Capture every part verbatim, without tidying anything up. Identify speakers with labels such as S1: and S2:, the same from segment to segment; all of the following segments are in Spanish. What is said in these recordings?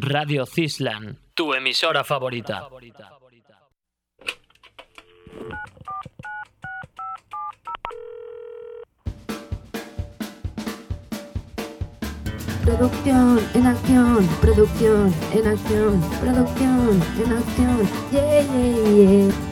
S1: Radio Cislan, tu emisora favorita.
S2: Producción en acción, producción en acción, producción en acción, yeah, yeah, yeah.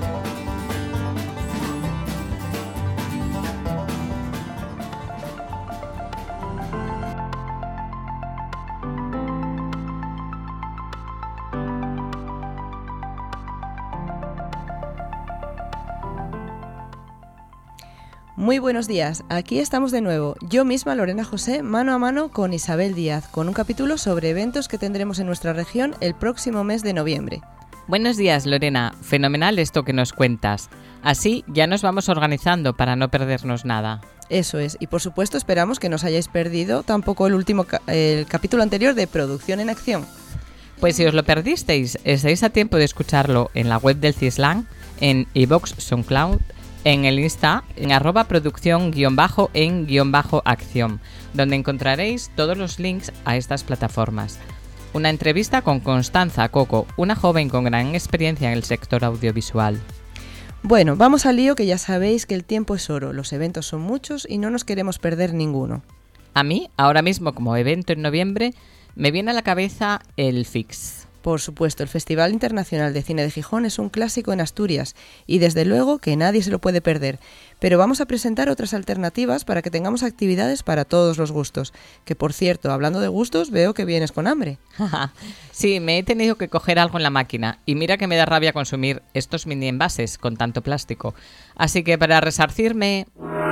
S3: Muy buenos días, aquí estamos de nuevo, yo misma Lorena José, mano a mano con Isabel Díaz, con un capítulo sobre eventos que tendremos en nuestra región el próximo mes de noviembre.
S4: Buenos días, Lorena, fenomenal esto que nos cuentas. Así ya nos vamos organizando para no perdernos nada.
S3: Eso es, y por supuesto esperamos que no os hayáis perdido tampoco el último ca- el capítulo anterior de Producción en Acción.
S4: Pues si os lo perdisteis, estáis a tiempo de escucharlo en la web del Cislan, en iVoox, SoundCloud, en el Insta, en arroba producción guión bajo en guión bajo acción, donde encontraréis todos los links a estas plataformas. Una entrevista con Constanza Coco, una joven con gran experiencia en el sector audiovisual.
S3: Bueno, vamos al lío, que ya sabéis que el tiempo es oro, los eventos son muchos y no nos queremos perder ninguno.
S4: A mí, ahora mismo como evento en noviembre, me viene a la cabeza el F I X.
S3: Por supuesto, el Festival Internacional de Cine de Gijón es un clásico en Asturias y desde luego que nadie se lo puede perder. Pero vamos a presentar otras alternativas para que tengamos actividades para todos los gustos. Que por cierto, hablando de gustos, veo que vienes con hambre.
S4: Sí, me he tenido que coger algo en la máquina y mira que me da rabia consumir estos mini envases con tanto plástico. Así que para resarcirme...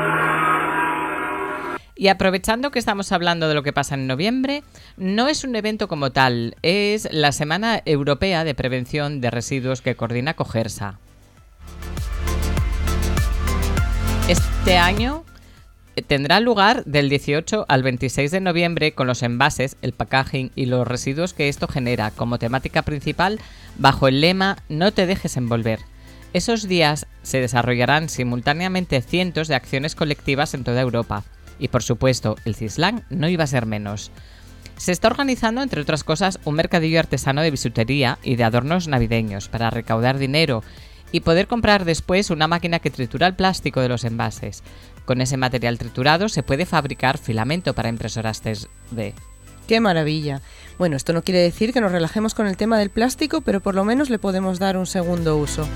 S4: Y aprovechando que estamos hablando de lo que pasa en noviembre, no es un evento como tal, es la Semana Europea de Prevención de Residuos que coordina Cogersa. Este año tendrá lugar del dieciocho al veintiséis de noviembre con los envases, el packaging y los residuos que esto genera como temática principal bajo el lema No te dejes envolver. Esos días se desarrollarán simultáneamente cientos de acciones colectivas en toda Europa. Y por supuesto, el Cislan no iba a ser menos. Se está organizando, entre otras cosas, un mercadillo artesano de bisutería y de adornos navideños para recaudar dinero y poder comprar después una máquina que tritura el plástico de los envases. Con ese material triturado se puede fabricar filamento para impresoras tres D.
S3: ¡Qué maravilla! Bueno, esto no quiere decir que nos relajemos con el tema del plástico, pero por lo menos le podemos dar un segundo uso.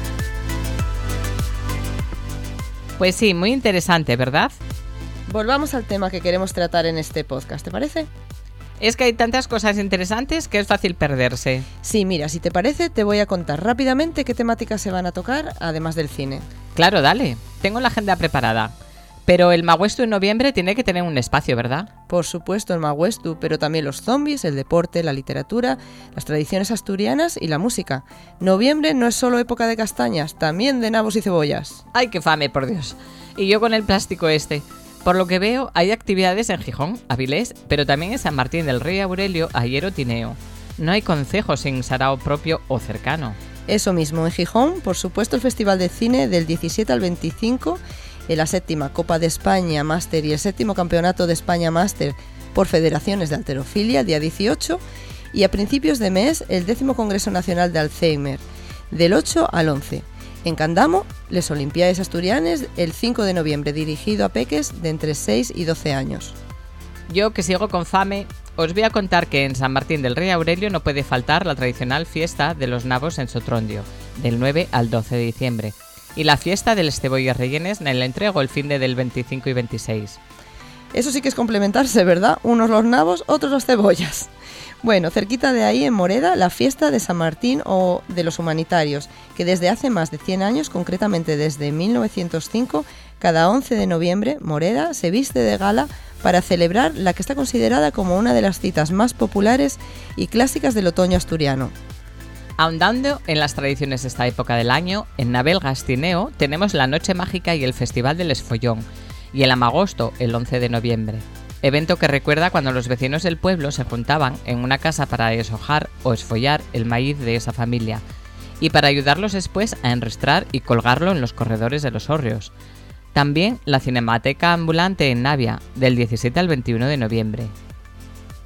S4: Pues sí, muy interesante, ¿verdad?
S3: Volvamos al tema que queremos tratar en este podcast, ¿te parece?
S4: Es que hay tantas cosas interesantes que es fácil perderse.
S3: Sí, mira, si te parece, te voy a contar rápidamente qué temáticas se van a tocar, además del cine.
S4: Claro, dale. Tengo la agenda preparada. Pero el Maguestu en noviembre tiene que tener un espacio, ¿verdad?
S3: Por supuesto, el Maguestu, pero también los zombies, el deporte, la literatura, las tradiciones asturianas y la música. Noviembre no es solo época de castañas, también de nabos y cebollas.
S4: ¡Ay, qué fame, por Dios! Y yo con el plástico este... Por lo que veo, hay actividades en Gijón, Avilés, pero también en San Martín del Rey Aurelio, Ayer o Tineo. No hay concejo sin sarao propio o cercano.
S3: Eso mismo, en Gijón, por supuesto, el Festival de Cine del diecisiete al veinticinco, en la séptima Copa de España Máster y el séptimo Campeonato de España Máster por Federaciones de Halterofilia, el día dieciocho, y a principios de mes, el décimo Congreso Nacional de Alzheimer, del ocho al once. En Candamo, les Olimpiades Asturianes, el cinco de noviembre, dirigido a peques de entre seis y doce años.
S4: Yo, que sigo con fame, os voy a contar que en San Martín del Rey Aurelio no puede faltar la tradicional fiesta de los nabos en Sotrondio, del nueve al doce de diciembre, y la fiesta de les cebollas rellenes en el entrego el fin de del veinticinco y veintiséis.
S3: Eso sí que es complementarse, ¿verdad? Unos los nabos, otros los cebollas. Bueno, cerquita de ahí, en Moreda, la fiesta de San Martín o de los Humanitarios, que desde hace más de cien años, concretamente desde mil novecientos cinco, cada once de noviembre, Moreda se viste de gala para celebrar la que está considerada como una de las citas más populares y clásicas del otoño asturiano.
S4: Ahondando en las tradiciones de esta época del año, en Navel-Gastineo tenemos la Noche Mágica y el Festival del Esfollón, y el Amagosto, el once de noviembre. Evento que recuerda cuando los vecinos del pueblo se juntaban en una casa para deshojar o esfollar el maíz de esa familia y para ayudarlos después a enrestrar y colgarlo en los corredores de los hórreos. También la Cinemateca Ambulante en Navia, del diecisiete al veintiuno de noviembre.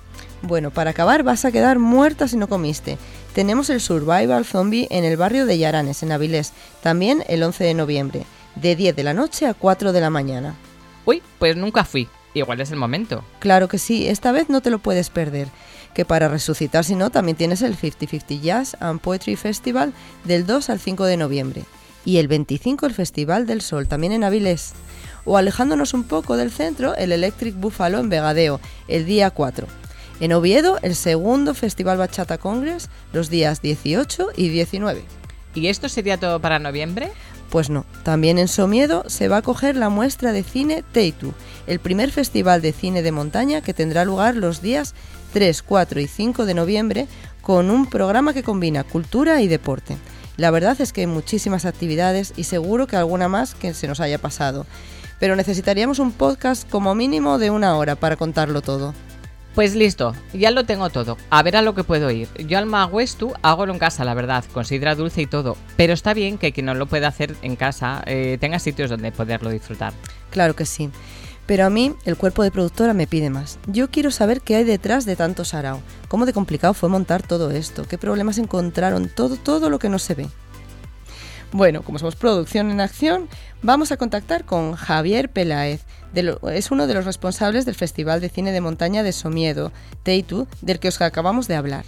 S3: Bueno, para acabar vas a quedar muerta si no comiste. Tenemos el Survival Zombie en el barrio de Yaranes, en Avilés, también el once de noviembre, de diez de la noche a cuatro de la mañana.
S4: Uy, pues nunca fui. Igual es el momento.
S3: Claro que sí, esta vez no te lo puedes perder. Que para resucitar, si no, también tienes el cincuenta cincuenta Jazz and Poetry Festival del dos al cinco de noviembre. Y el veinticinco el Festival del Sol, también en Avilés. O alejándonos un poco del centro, el Electric Buffalo en Vegadeo, el día cuatro. En Oviedo, el segundo Festival Bachata Congress, los días dieciocho y diecinueve.
S4: ¿Y esto sería todo para noviembre?
S3: Pues no, también en Somiedo se va a acoger la muestra de cine Teitu, el primer festival de cine de montaña que tendrá lugar los días tres, cuatro y cinco de noviembre con un programa que combina cultura y deporte. La verdad es que hay muchísimas actividades y seguro que alguna más que se nos haya pasado, pero necesitaríamos un podcast como mínimo de una hora para contarlo todo.
S4: Pues listo, ya lo tengo todo. A ver a lo que puedo ir. Yo al Maguestu hago en casa, la verdad, con sidra dulce y todo. Pero está bien que quien no lo pueda hacer en casa eh, tenga sitios donde poderlo disfrutar.
S3: Claro que sí. Pero a mí el cuerpo de productora me pide más. Yo quiero saber qué hay detrás de tanto sarao. Cómo de complicado fue montar todo esto. Qué problemas encontraron, todo, todo lo que no se ve. Bueno, como somos Producción en Acción, vamos a contactar con Javier Peláez. De lo, es uno de los responsables del Festival de Cine de Montaña de Somiedo, Teitu, del que os acabamos de hablar.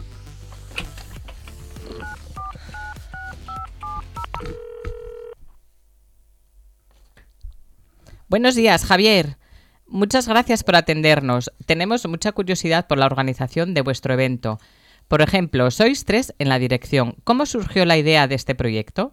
S4: Buenos días, Javier. Muchas gracias por atendernos. Tenemos mucha curiosidad por la organización de vuestro evento. Por ejemplo, sois tres en la dirección. ¿Cómo surgió la idea de este proyecto?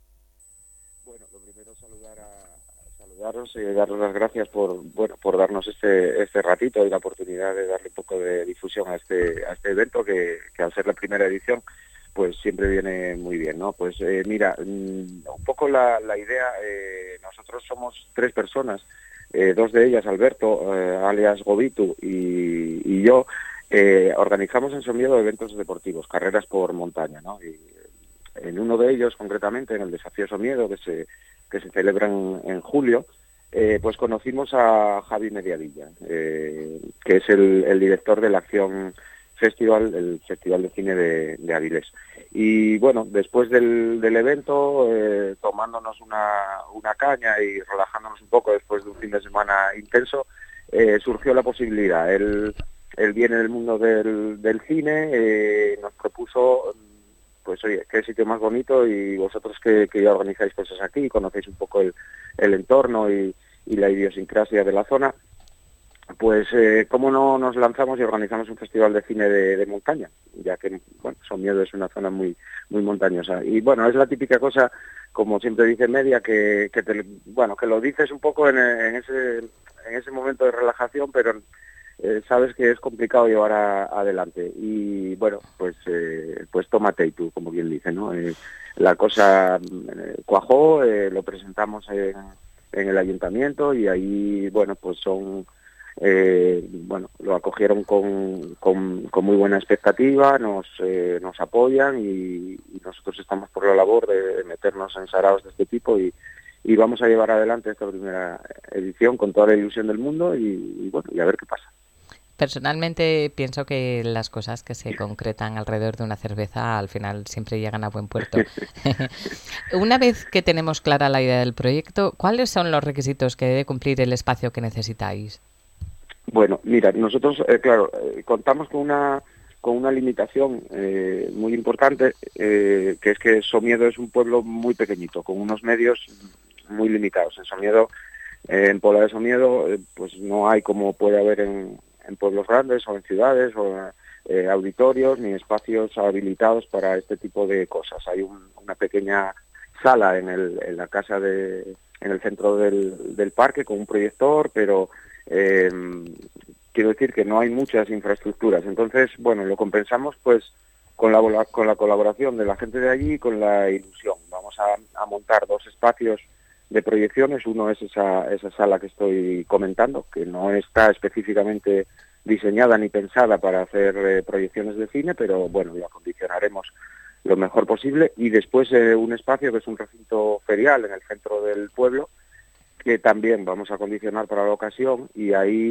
S5: Bueno, lo primero saludar a, saludaros y daros las gracias por bueno por darnos este este ratito y la oportunidad de darle un poco de difusión a este a este evento que, que al ser la primera edición pues siempre viene muy bien, ¿no? Pues eh, mira, un poco la, la idea, eh, nosotros somos tres personas, eh, dos de ellas, Alberto, eh, alias Gobitu, y, y yo, eh, organizamos en Somiedo eventos deportivos, carreras por montaña, ¿no? Y en uno de ellos, concretamente, en el Desafío Somiedo, que se, que se celebra en, en julio, eh, pues conocimos a Javi Mediavilla, eh, que es el, el director de la Acción Festival, el Festival de Cine de, de Avilés. Y bueno, después del, del evento, eh, tomándonos una, una caña y relajándonos un poco después de un fin de semana intenso, eh, surgió la posibilidad. Él, él viene del mundo del, del cine, eh, nos propuso, pues oye, qué sitio más bonito, y vosotros que, que ya organizáis cosas aquí, conocéis un poco el, el entorno y, y la idiosincrasia de la zona, pues eh, cómo no nos lanzamos y organizamos un festival de cine de, de montaña, ya que bueno, Somiedo es una zona muy muy montañosa. Y bueno, es la típica cosa, como siempre dice Media, que, que te, bueno, que lo dices un poco en, en ese en ese momento de relajación, pero eh, sabes que es complicado llevar a, adelante. Y bueno, pues eh, pues tómate y tú, como bien dice, ¿no? Eh, la cosa eh, cuajó, eh, lo presentamos en, en el ayuntamiento y ahí, bueno, pues son Eh, bueno, lo acogieron con, con, con muy buena expectativa, nos eh, nos apoyan y, y nosotros estamos por la labor de meternos en saraos de este tipo y, y vamos a llevar adelante esta primera edición con toda la ilusión del mundo y, y bueno, y a ver qué pasa.
S4: Personalmente pienso que las cosas que se concretan alrededor de una cerveza al final siempre llegan a buen puerto. Una vez que tenemos clara la idea del proyecto, ¿cuáles son los requisitos que debe cumplir el espacio que necesitáis?
S5: Bueno, mira, nosotros, eh, claro, eh, contamos con una con una limitación eh, muy importante, eh, que es que Somiedo es un pueblo muy pequeñito, con unos medios muy limitados. En Somiedo, eh, en Pola de Somiedo, eh, pues no hay como puede haber en, en pueblos grandes o en ciudades, o eh, auditorios ni espacios habilitados para este tipo de cosas. Hay un, una pequeña sala en, el, en la casa de, en el centro del, del parque con un proyector, pero Eh, quiero decir que no hay muchas infraestructuras. Entonces, bueno, lo compensamos pues con la con la colaboración de la gente de allí y con la ilusión. Vamos a, a montar dos espacios de proyecciones. Uno es esa, esa sala que estoy comentando, que no está específicamente diseñada ni pensada para hacer eh, proyecciones de cine, pero bueno, lo acondicionaremos lo mejor posible. Y después eh, un espacio que es un recinto ferial en el centro del pueblo, que también vamos a acondicionar para la ocasión, y ahí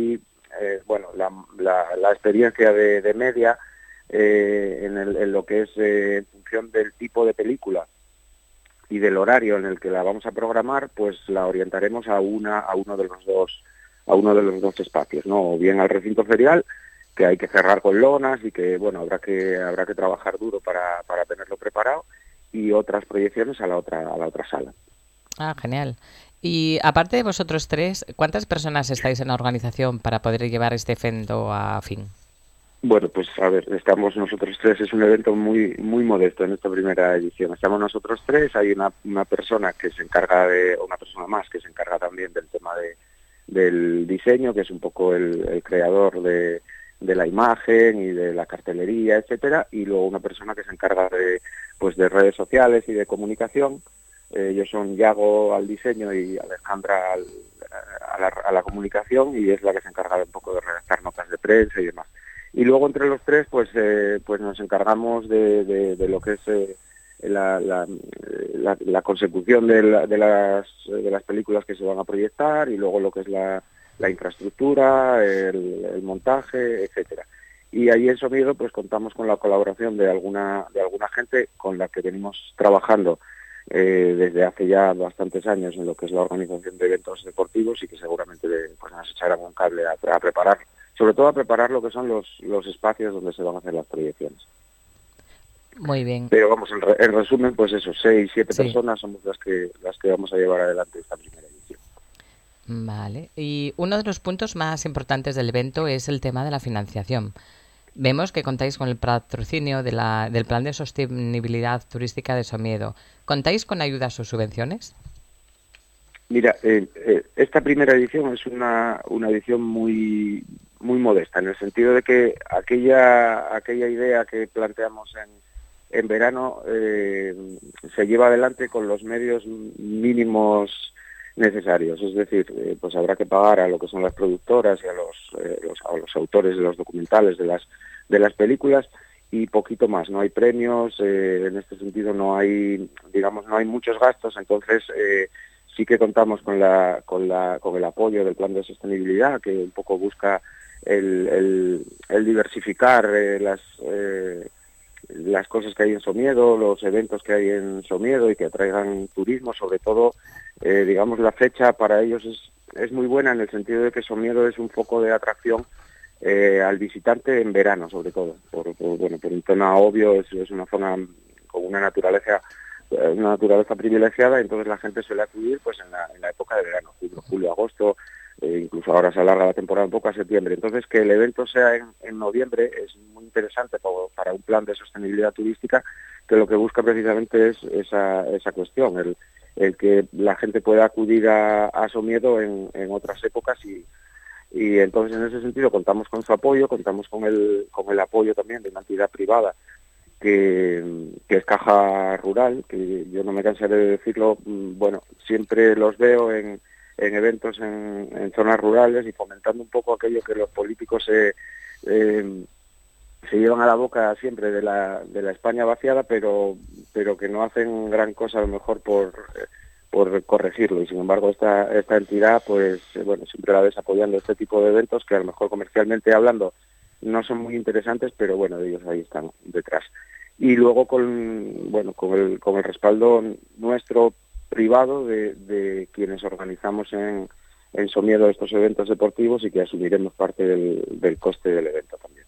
S5: eh, bueno, la, la, la experiencia de, de media eh, en, el, en lo que es eh, en función del tipo de película y del horario en el que la vamos a programar, pues la orientaremos a una a uno de los dos a uno de los dos espacios, ¿no? O bien al recinto ferial, que hay que cerrar con lonas y que bueno habrá que habrá que trabajar duro para, para tenerlo preparado, y otras proyecciones a la otra a la otra sala.
S4: Ah, genial. Y aparte de vosotros tres, ¿cuántas personas estáis en la organización para poder llevar este evento a fin?
S5: Bueno, pues a ver, estamos nosotros tres, es un evento muy muy modesto en esta primera edición. Estamos nosotros tres, hay una, una persona que se encarga de, una persona más que se encarga también del tema de del diseño, que es un poco el, el creador de, de la imagen y de la cartelería, etcétera, y luego una persona que se encarga de pues de redes sociales y de comunicación. Eh, ellos son Yago al diseño y Alejandra al, a, la, a la comunicación, y es la que se encarga de un poco de redactar notas de prensa y demás. Y luego entre los tres pues eh, pues nos encargamos de, de, de lo que es eh, la, la, la, la consecución de, la, de, las, de las películas que se van a proyectar, y luego lo que es la, la infraestructura, el, el montaje, etcétera. Y ahí en Somiedo pues contamos con la colaboración de alguna de alguna gente con la que venimos trabajando eh, desde hace ya bastantes años en lo que es la organización de eventos deportivos, y que seguramente pues, nos echarán un cable a, a preparar, sobre todo a preparar lo que son los, los espacios donde se van a hacer las proyecciones.
S4: Muy bien.
S5: Pero vamos, en, re, en resumen, pues eso, seis, siete
S4: sí.
S5: personas somos las que las que vamos a llevar adelante esta primera edición.
S4: Vale. Y uno de los puntos más importantes del evento es el tema de la financiación. Vemos que contáis con el patrocinio de la, del Plan de Sostenibilidad Turística de Somiedo. ¿Contáis con ayudas o subvenciones?
S5: Mira, eh, eh, esta primera edición es una, una edición muy muy modesta, en el sentido de que aquella aquella idea que planteamos en, en verano eh, se lleva adelante con los medios mínimos necesarios. Es decir, eh, pues habrá que pagar a lo que son las productoras y a los, eh, los, a los autores de los documentales de las de las películas, y poquito más. No hay premios, eh, en este sentido no hay, digamos, no hay muchos gastos. Entonces eh, sí que contamos con la con la con el apoyo del Plan de Sostenibilidad, que un poco busca el, el, el diversificar eh, las eh, las cosas que hay en Somiedo, los eventos que hay en Somiedo, y que atraigan turismo. Sobre todo, eh, digamos, la fecha para ellos es es muy buena, en el sentido de que Somiedo es un foco de atracción eh, al visitante en verano, sobre todo, por, por bueno por un tema obvio. Es, es una zona con una naturaleza una naturaleza privilegiada, entonces la gente suele acudir pues en la, en la época de verano, julio, julio agosto, eh, incluso ahora se alarga la temporada un poco a septiembre. Entonces, que el evento sea en, en noviembre es muy interesante para, para un plan de sostenibilidad turística, que lo que busca precisamente es esa, esa cuestión, el, el que la gente pueda acudir a, a Somiedo en, en otras épocas, y y entonces en ese sentido contamos con su apoyo, contamos con el con el apoyo también de una entidad privada que, que es Caja Rural, que yo no me cansaré de decirlo. Bueno, siempre los veo en, en eventos en, en zonas rurales, y fomentando un poco aquello que los políticos se, eh, se llevan a la boca siempre de la, de la España vaciada, pero pero que no hacen gran cosa a lo mejor por... Eh, por corregirlo. Y sin embargo esta esta entidad pues bueno siempre la ves apoyando este tipo de eventos, que a lo mejor comercialmente hablando no son muy interesantes, pero bueno, ellos ahí están detrás. Y luego con bueno con el con el respaldo nuestro privado de, de quienes organizamos en, en Somiedo estos eventos deportivos, y que asumiremos parte del, del coste del evento también.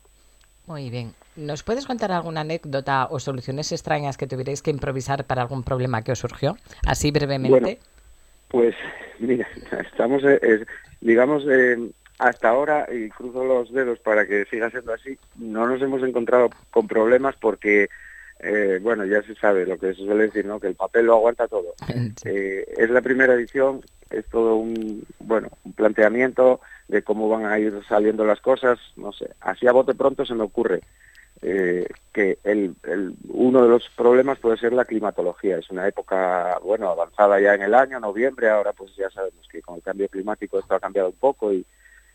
S4: Muy bien. ¿Nos puedes contar alguna anécdota o soluciones extrañas que tuvierais que improvisar para algún problema que os surgió? Así brevemente.
S5: Bueno, pues mira, estamos, eh, digamos, eh, hasta ahora, y cruzo los dedos para que siga siendo así, no nos hemos encontrado con problemas, porque, eh, bueno, ya se sabe lo que se suele decir, ¿no? Que el papel lo aguanta todo. Sí. Eh, es la primera edición, es todo un, bueno, un planteamiento de cómo van a ir saliendo las cosas. No sé, así a bote pronto se me ocurre eh, que el, el uno de los problemas puede ser la climatología. Es una época, bueno, avanzada ya en el año, noviembre, ahora pues ya sabemos que con el cambio climático esto ha cambiado un poco, y,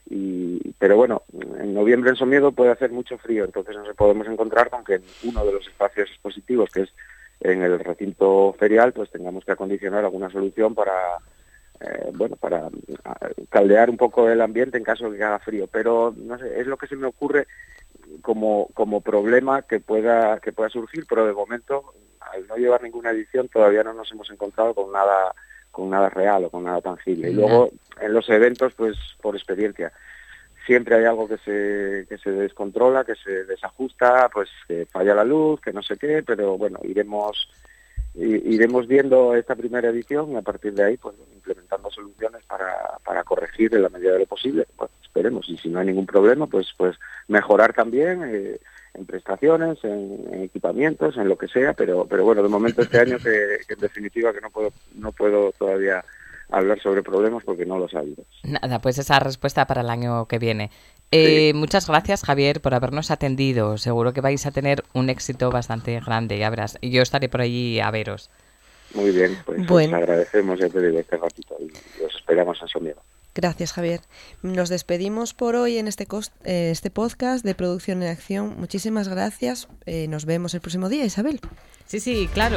S5: y pero bueno, en noviembre en Somiedo puede hacer mucho frío, entonces nos podemos encontrar con que en uno de los espacios expositivos, que es en el recinto ferial, pues tengamos que acondicionar alguna solución para eh, bueno, para caldear un poco el ambiente en caso de que haga frío. Pero no sé, es lo que se me ocurre como como problema que pueda que pueda surgir, pero de momento, al no llevar ninguna edición, todavía no nos hemos encontrado con nada con nada real o con nada tangible. Y luego en los eventos, pues por experiencia, siempre hay algo que se que se descontrola, que se desajusta, pues que falla la luz, que no sé qué, pero bueno, iremos iremos viendo esta primera edición y a partir de ahí pues implementando soluciones para, para corregir en la medida de lo posible. Pues esperemos, y si no hay ningún problema, pues pues mejorar también eh, en prestaciones, en, en equipamientos, en lo que sea, pero pero bueno, de momento este año que, que en definitiva que no puedo no puedo todavía hablar sobre problemas porque no los ha habido.
S4: Nada, pues esa respuesta para el año que viene. Eh, sí. Muchas gracias, Javier, por habernos atendido. Seguro que vais a tener un éxito bastante grande, ya verás. Y yo estaré por allí a veros.
S5: Muy bien, pues bueno. Os agradecemos, ya te digo, este ratito y os esperamos en Somiedo.
S3: Gracias, Javier. Nos despedimos por hoy en este, cost- eh, este podcast de Producción en Acción. Muchísimas gracias. Eh, nos vemos el próximo día, Isabel.
S4: Sí, sí, claro.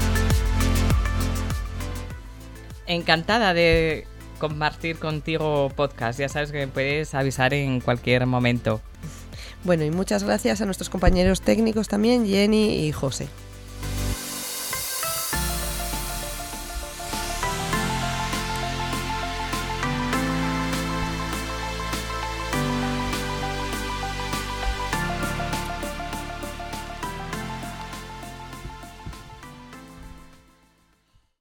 S4: Encantada de compartir contigo podcast. Ya sabes que me puedes avisar en cualquier momento.
S3: Bueno, y muchas gracias a nuestros compañeros técnicos también, Jenny y José.